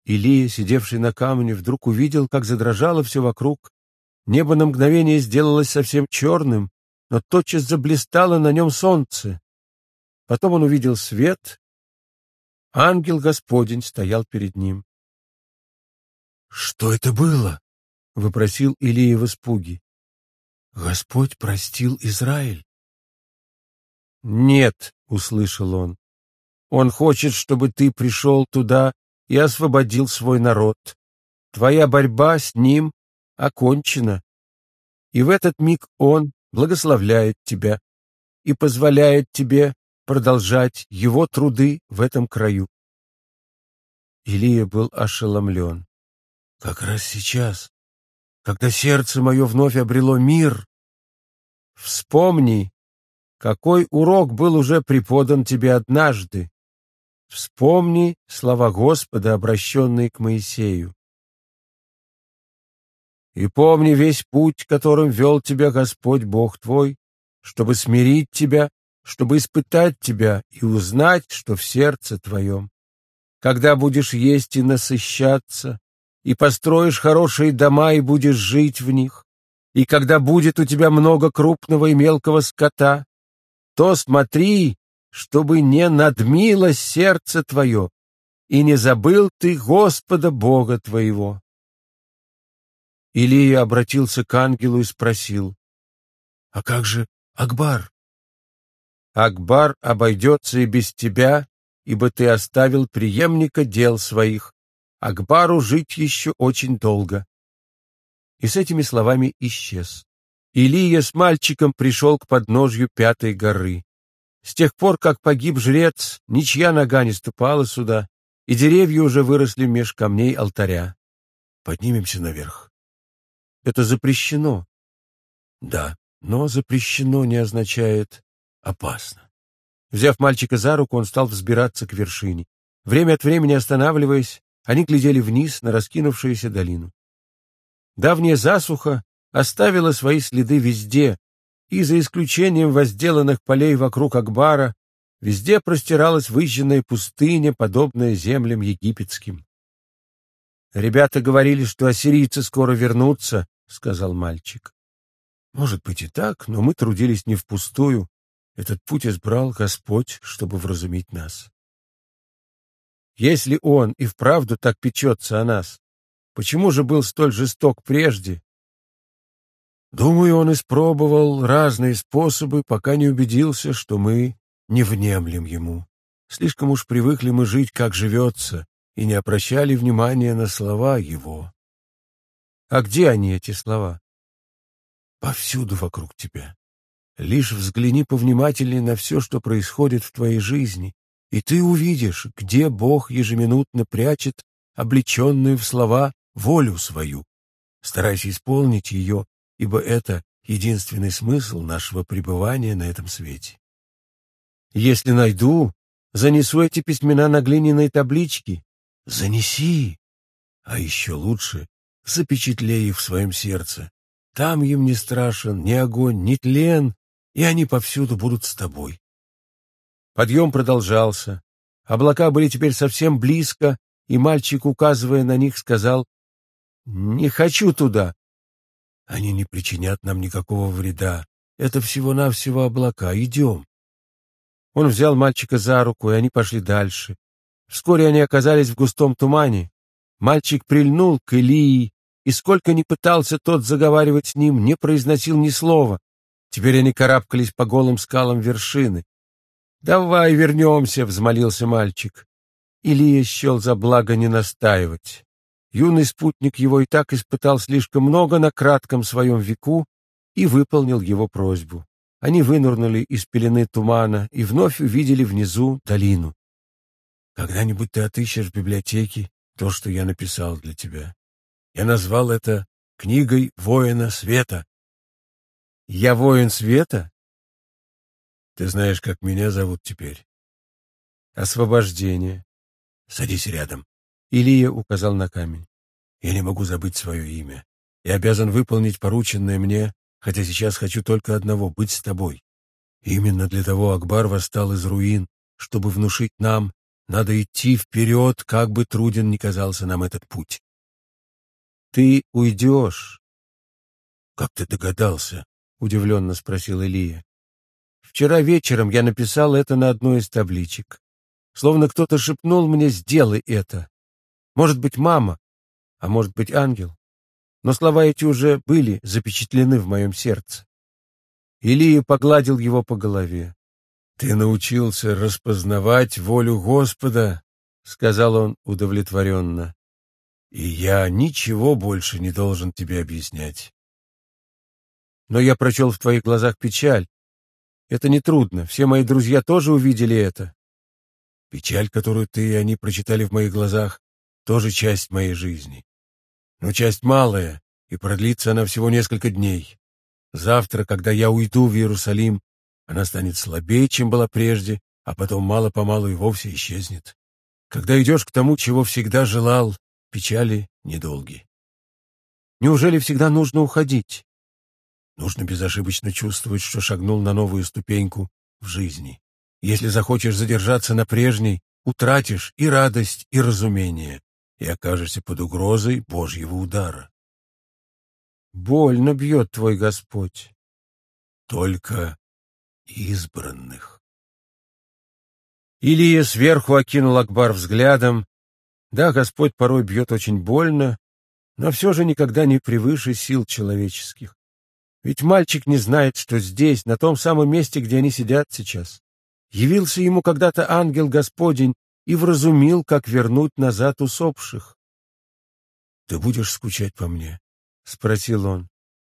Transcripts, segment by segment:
Илия, сидевший на камне, вдруг увидел, как задрожало все вокруг. Небо на мгновение сделалось совсем черным, но тотчас заблистало на нем солнце. Потом он увидел свет. Ангел Господень стоял перед ним. «Что это было?» — вопросил Илия в испуге. «Господь простил Израиль». «Нет», — услышал он, — «Он хочет, чтобы ты пришел туда и освободил свой народ. Твоя борьба с ним окончена, и в этот миг Он благословляет тебя и позволяет тебе продолжать Его труды в этом краю». Илия был ошеломлен. «Как раз сейчас, когда сердце мое вновь обрело мир, вспомни, какой урок был уже преподан тебе однажды. Вспомни слова Господа, обращенные к Моисею. И помни весь путь, которым вел тебя Господь Бог твой, чтобы смирить тебя, чтобы испытать тебя и узнать, что в сердце твоем. Когда будешь есть и насыщаться, и построишь хорошие дома и будешь жить в них, и когда будет у тебя много крупного и мелкого скота, то смотри, чтобы не надмилось сердце твое, и не забыл ты Господа Бога твоего». Илия обратился к ангелу и спросил: «А как же Акбар?» «Акбар обойдется и без тебя, ибо ты оставил преемника дел своих. Акбару жить еще очень долго». И с этими словами исчез. Илия с мальчиком пришел к подножью 5-й горы. С тех пор, как погиб жрец, ничья нога не ступала сюда, и деревья уже выросли меж камней алтаря. «Поднимемся наверх». «Это запрещено». «Да, но запрещено не означает опасно». Взяв мальчика за руку, он стал взбираться к вершине. Время от времени останавливаясь, они глядели вниз на раскинувшуюся долину. Давняя засуха оставила свои следы везде, и за исключением возделанных полей вокруг Акбара, везде простиралась выжженная пустыня, подобная землям египетским. «Ребята говорили, что ассирийцы скоро вернутся», — сказал мальчик. «Может быть и так, но мы трудились не впустую. Этот путь избрал Господь, чтобы вразумить нас». «Если Он и вправду так печется о нас, почему же был столь жесток прежде?» «Думаю, он испробовал разные способы, пока не убедился, что мы не внемлем ему. Слишком уж привыкли мы жить, как живется, и не обращали внимания на слова его». «А где они, эти слова?» «Повсюду вокруг тебя. Лишь взгляни повнимательнее на все, что происходит в твоей жизни, и ты увидишь, где Бог ежеминутно прячет облеченную в слова волю свою. Старайся исполнить ее, ибо это единственный смысл нашего пребывания на этом свете. Если найду, занесу эти письмена на глиняные таблички. Занеси, а еще лучше запечатлей их в своем сердце. Там им не страшен ни огонь, ни тлен, и они повсюду будут с тобой». Подъем продолжался. Облака были теперь совсем близко, и мальчик, указывая на них, сказал: «Не хочу туда». «Они не причинят нам никакого вреда. Это всего-навсего облака. Идем». Он взял мальчика за руку, и они пошли дальше. Вскоре они оказались в густом тумане. Мальчик прильнул к Илии, и сколько ни пытался тот заговаривать с ним, не произносил ни слова. Теперь они карабкались по голым скалам вершины. «Давай вернемся», — взмолился мальчик. Илия счел за благо не настаивать. Юный спутник его и так испытал слишком много на кратком своем веку и выполнил его просьбу. Они вынырнули из пелены тумана и вновь увидели внизу долину. «Когда-нибудь ты отыщешь в библиотеке то, что я написал для тебя. Я назвал это книгой воина света». «Я воин света?» «Ты знаешь, как меня зовут теперь?» «Освобождение». «Садись рядом». Илия указал на камень. «Я не могу забыть свое имя. Я обязан выполнить порученное мне, хотя сейчас хочу только одного — быть с тобой. Именно для того Акбар восстал из руин, чтобы внушить нам, Надо идти вперед, как бы труден ни казался нам этот путь. Ты уйдешь. Как ты догадался? Удивленно спросил Илия. Вчера вечером я написал это на одной из табличек. Словно кто-то шепнул мне: сделай это. Может быть, мама, а может быть, ангел. Но слова эти уже были запечатлены в моем сердце. Илия погладил его по голове. «Ты научился распознавать волю Господа», — сказал он удовлетворенно. «И я ничего больше не должен тебе объяснять. Но я прочел в твоих глазах печаль. Это нетрудно, все мои друзья тоже увидели это. Печаль, которую ты и они прочитали в моих глазах, тоже часть моей жизни. Но часть малая, и продлится она всего несколько дней. Завтра, когда я уйду в Иерусалим, она станет слабее, чем была прежде, а потом мало-помалу и вовсе исчезнет. Когда идешь к тому, чего всегда желал, печали недолги. Неужели всегда нужно уходить? Нужно безошибочно чувствовать, что шагнул на новую ступеньку в жизни. Если захочешь задержаться на прежней, утратишь и радость, и разумение, и окажешься под угрозой Божьего удара. Больно бьет твой Господь. Только избранных. Илия сверху окинул Акбар взглядом. Да, Господь порой бьет очень больно, но все же никогда не превыше сил человеческих. Ведь мальчик не знает, что здесь, на том самом месте, где они сидят сейчас, явился ему когда-то ангел Господень и вразумил, как вернуть назад усопших. — Ты будешь скучать по мне? — спросил он.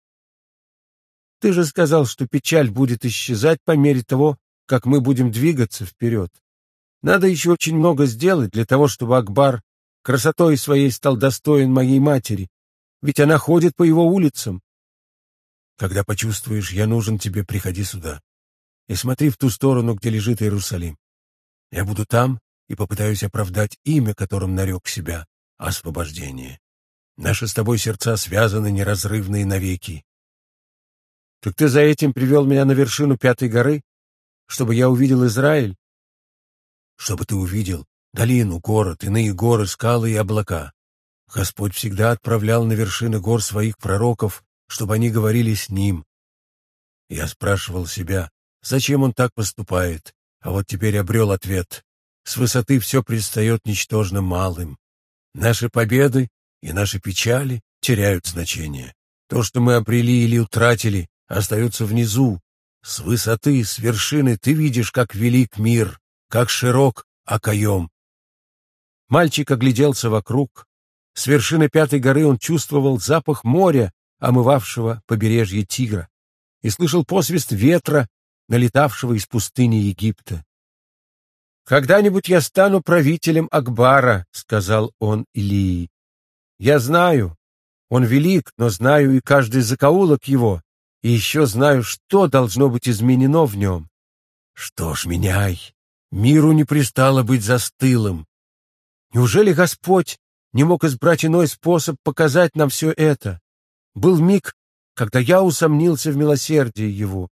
— Ты же сказал, что печаль будет исчезать по мере того, как мы будем двигаться вперед. Надо еще очень много сделать для того, чтобы Акбар красотой своей стал достоин моей матери, ведь она ходит по его улицам. Когда почувствуешь, я нужен тебе, приходи сюда и смотри в ту сторону, где лежит Иерусалим. Я буду там и попытаюсь оправдать имя, которым нарек себя — освобождение. Наши с тобой сердца связаны неразрывно и навеки. Так ты за этим привел меня на вершину Пятой горы, чтобы я увидел Израиль? Чтобы ты увидел долину, город, иные горы, скалы и облака. Господь всегда отправлял на вершины гор своих пророков, чтобы они говорили с Ним. Я спрашивал себя, зачем Он так поступает, а вот теперь обрел ответ. С высоты все предстает ничтожно малым. Наши победы и наши печали теряют значение. То, что мы обрели или утратили, остается внизу. С высоты, с вершины ты видишь, как велик мир, как широк окоем. Мальчик огляделся вокруг. С вершины Пятой горы он чувствовал запах моря, омывавшего побережье Тигра, и слышал посвист ветра, налетавшего из пустыни Египта. «Когда-нибудь я стану правителем Акбара», — сказал он Илии. «Я знаю, он велик, но знаю и каждый закоулок его, и еще знаю, что должно быть изменено в нем. Что ж, меняй. Миру не пристало быть застылым. Неужели Господь не мог избрать иной способ показать нам все это? Был миг, когда я усомнился в милосердии его».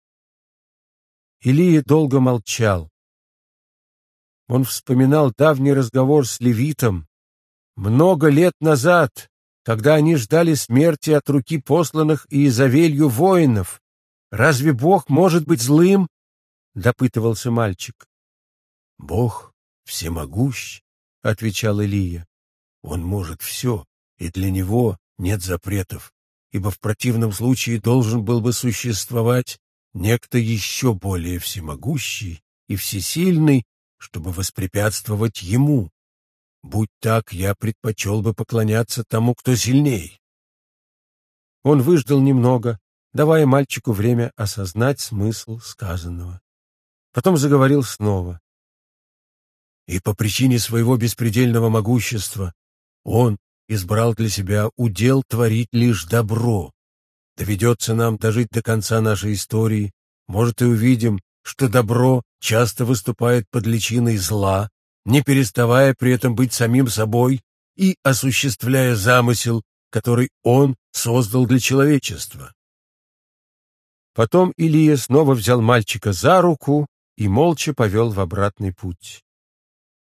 Илия долго молчал. Он вспоминал давний разговор с левитом много лет назад, когда они ждали смерти от руки посланных Иезавелью воинов. «Разве Бог может быть злым?» — допытывался мальчик. «Бог всемогущ», — отвечал Илия. «Он может все, и для Него нет запретов, ибо в противном случае должен был бы существовать некто еще более всемогущий и всесильный, чтобы воспрепятствовать Ему. Будь так, я предпочел бы поклоняться тому, кто сильней». Он выждал немного, давая мальчику время осознать смысл сказанного. Потом заговорил снова. «И по причине своего беспредельного могущества Он избрал для себя удел творить лишь добро. Доведется нам дожить до конца нашей истории, может, и увидим, что добро часто выступает под личиной зла, не переставая при этом быть самим собой и осуществляя замысел, который Он создал для человечества». Потом Илия снова взял мальчика за руку и молча повел в обратный путь.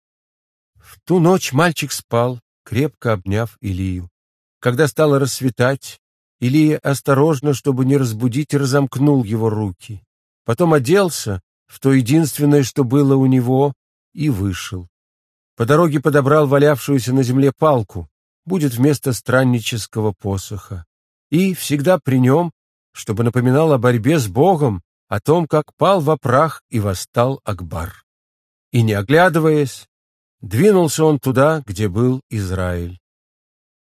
В ту ночь мальчик спал, крепко обняв Илию. Когда стало рассветать, Илия осторожно, чтобы не разбудить, разомкнул его руки. Потом оделся в то единственное, что было у него, и вышел. По дороге подобрал валявшуюся на земле палку, будет вместо страннического посоха, и всегда при нем, чтобы напоминал о борьбе с Богом, о том, как пал во прах и восстал Акбар. И, не оглядываясь, двинулся он туда, где был Израиль.